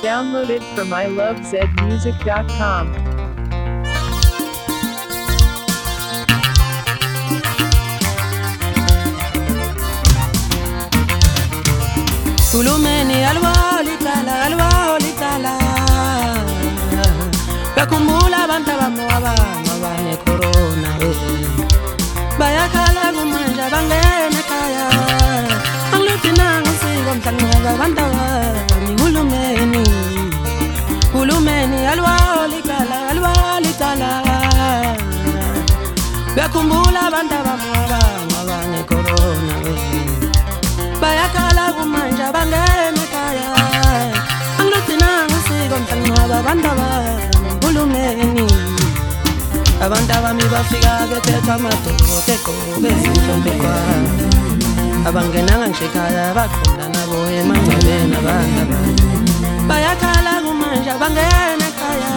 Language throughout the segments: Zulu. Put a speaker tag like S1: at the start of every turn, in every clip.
S1: Downloaded from ilovezmusic.com.
S2: Kulumeni alwali tala Bakumbula abantu abane corona Bayakhala kumanja bangena ekhaya Angiluthina ngusiko mhlanga abantu Kulumeni alwali tala Bakumbula abantu abane corona Bayakhala kumanja bangena ekhaya Angiluthina ngusiko mhlanga abantu Abantu abami bafika bethetha amadokoteko bezinhlombe kwa Abangenanga nje ekhaya baqonda nabo emangcwabeni abantu Bayakhala kumanje bangena ekhaya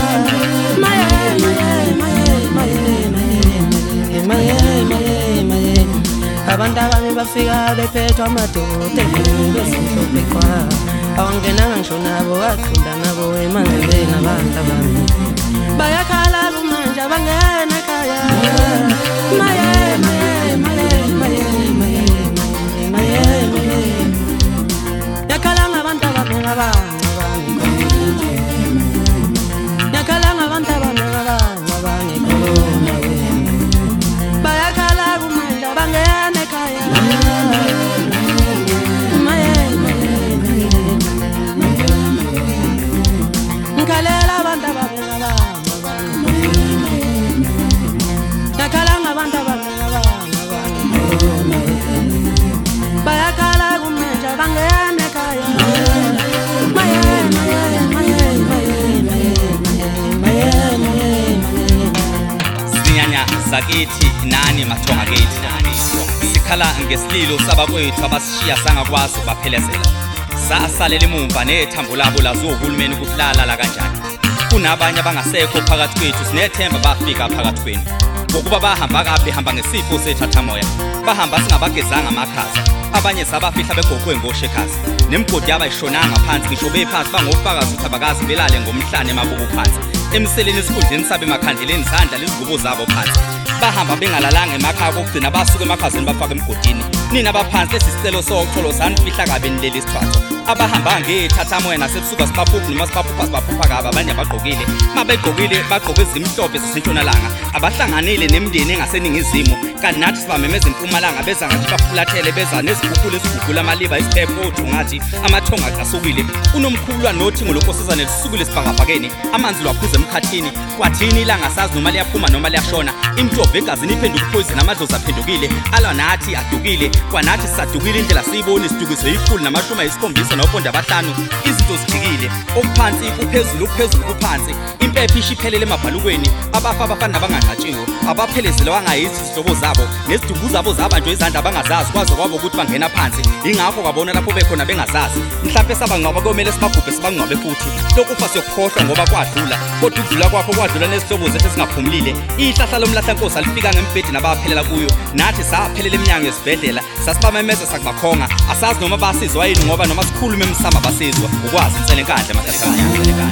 S2: Maye Abantu abami bafika bephethe amadokoteko bezinhlombe kwa Abangenanga nje nabo baqonda nabo emangcwabeni abantu Bayakhala kumanje bangena ekhaya Maye Yakhala ngabantu abangaba Yakhala ngabantu abangaba Bayakhala kumanje bangena ekhaya Ngikhalela abantu abangaba Yakhala ngabantu abangaba Bayakhala kumanje bangena ekhaya
S3: Sinyanya sakithi nani mathonga kithi sikhala ngesililo sabakwethu abasishiya sangakwazi ukuphelezela sasalela emumva nethambo labo lazohulumeni ukuhlala la kanjani kunabanye abangasekho phakathi kwethu sinethemba bafika phakathi kwenu ngokuba bahamba kabi hamba ngesifo sethatha moya bahamba singabagezanga amakhaza abanye sabafihla begoqwe ngoshekhazi nemgodi yabayishonanga phansi ngisho bephansi bangofakazi ukuthi abakazi belale ngomhlane emabuku phansi emseleni esikhundleni sabe emakhandleleni sandla lezigubo zabo phansi bahamba bengalalanga emakhaya kokugcina basuka emakhazeni bafaka emgodini nina abaphansi lesisicelo soxolo sanifihla kabi nileli sithwathwa abahamba ngethatha moya nasebusuka sibaphupha noma sibaphupha sibaphupha kabi abanye abagqokile mabegqokile bagqoke izimhlophe zisentshonalanga abahlanganile nemndeni engaseningizimu kanti nathi sibamemeza impumalanga beza ngathi bafulathele beza neziguqula esigugula amaliba isiphepho othungathi amathonga asukile unomkhulwa nothingo lonkosazane lisukile sibhakabhakeni amanzi lwaphuza emkhathini kwathini ilanga sazi noma liyaphuma noma liyashona imjovo egazini iphenduka uphoyizeni amadlozi aphendukile alwa nathi adukile kwanathi sisadukile indlela siyibona isidukiso ikhulu namashumi ayisikhombisa noponda abahlanu izinto zidikile okuphansi kuphezulu kuphansi impepho ishiphelele emabhalukweni abafa abafana abanganqatshiwe abaphelezele wangayithi izihlobo zabo nezidubu zabo zabanjwe izandla abangazazi kwaze kwabo ukuthi bangena phansi ingakho kwabona lapho bekhona bengazazi mhlawumbe sabangcwaba komele sibagubhe sibangcwabe futhi lokufa siyokukhohlwa ngoba kwadlula kodwa ukudlula kwakho kwadlula nezihlobo zethu ezingaphumulile ihlahla lomlahla nkosi alifika ngembhedi nabaphelela kuyo nathi saphelela eminyango yesibhedlela sasibamemeza sakubakhonga asazi noma basizwa yini ngoba noma sikhulume emsama basizwa ukwazi insele enkandla emahlahlana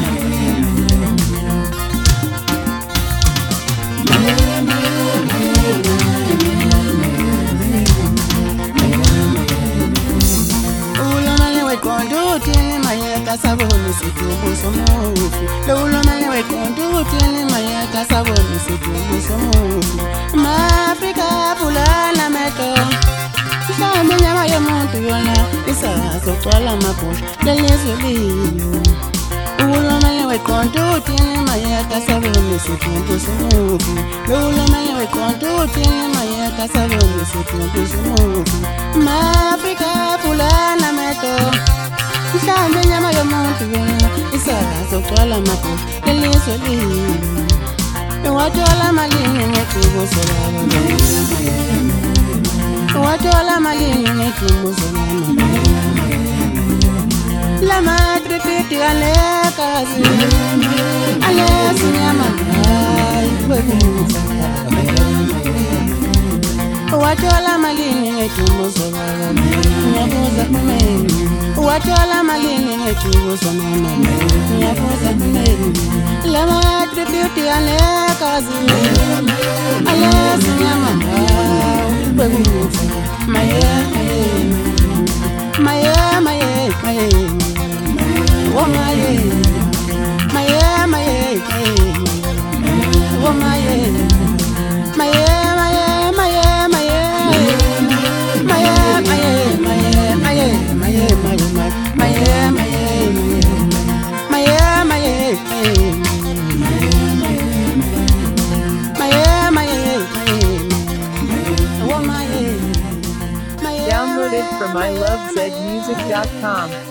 S2: Saboni situmbu somufi Lulomane wekondu tini mayeta saboni situmbu somufi Maafrika fulana meto Shambi nyama ya muntu yona Isazo twala mapusha Lelezwe liyo Lulomane wekondu tini mayeta saboni situmbu somufi Lulomane wekondu tini mayeta saboni situmbu somufi Maafrika fulana meto Mhlambe nyama yomuntu yona isakazo twala mapusha lelizwe liyo Wathola malini ngedubo solama Wathola malini ngedubo solama Lama tripiti alekazi Alesi nyama Wathola malini ngedubo solama Nyabuza kumeni wathola malini ngethuso noma ngiyabuza lama tribute alekazi alazi nyama bekuthi maye oh maye oh
S1: Downloaded from ilovezmusic.com.